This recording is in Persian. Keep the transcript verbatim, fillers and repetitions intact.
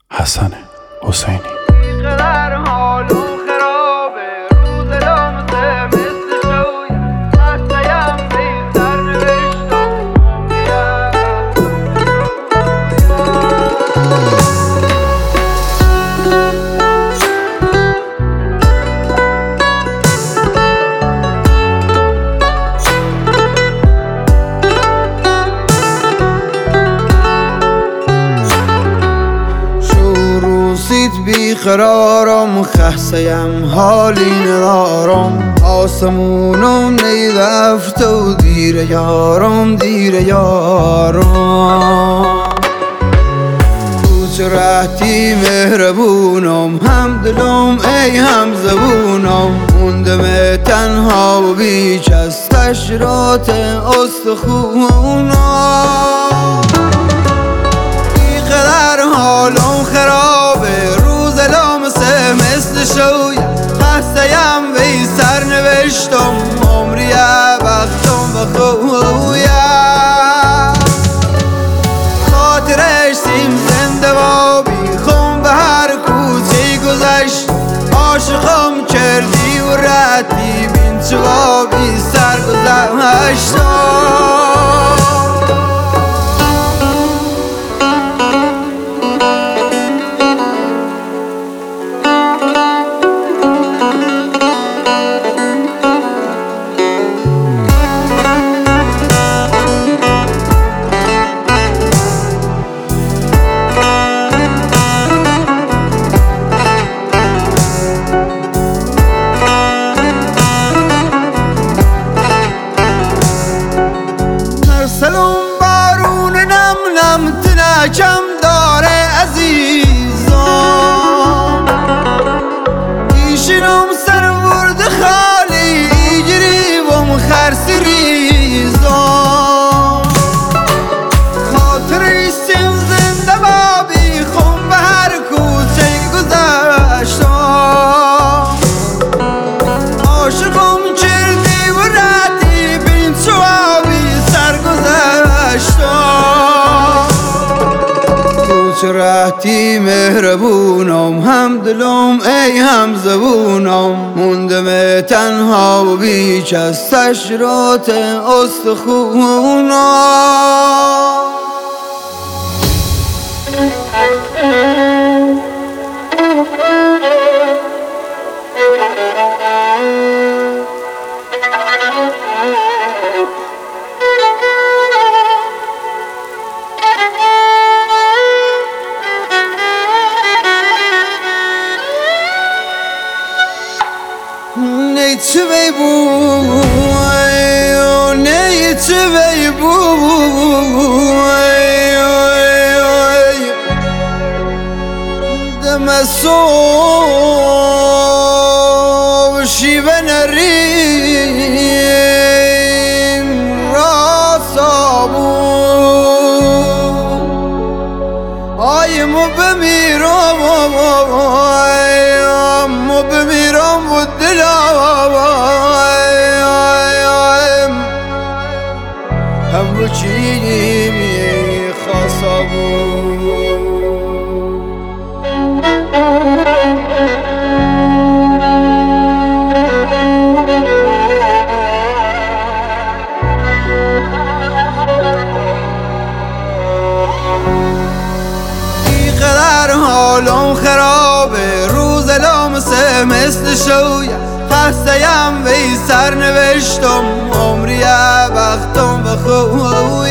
حسن حسینی. بی قرارم خستیم حالی ندارم، آسمونم نیدفت و دیر یارم دیر یارم. تو چه رهتی مهربونم، هم دلم ای هم زبونم، موندم تنها و بیچ از تشرات استخونم. بی قدر حالم خرابه، روز لامسه مثل شوی، خستیم وی سر نوشتم عمری بختم و خویم. خاطرش سیم زنده و بیخون به هر کوچه گذشت، عاشقم کردی و رتی بین چوا بی سر گذشتم. سلام بارون نم نم تنکم داره عزیزم، ایشینم سر ورد خالی گریبم خرسی ریزم. خاطر سیم زنده بابی خون به هر کوچه گذشتم، عاشقم کردی و ردی بین چوابی تو چه رهتی مهربونم، هم دلم ای هم زبونم، موندم تنها و بیچ از تشرات استخونم. Nej to be boy, nay to be boy. The maso she benarin rasabu. Ay mo bemiram, mo bemiram ودلا. همه چی میخواستم بیقدر حالم خرابه، روز لامسه مثل شوی، خستیم وی سر نوشتم عمری بختم و خویم.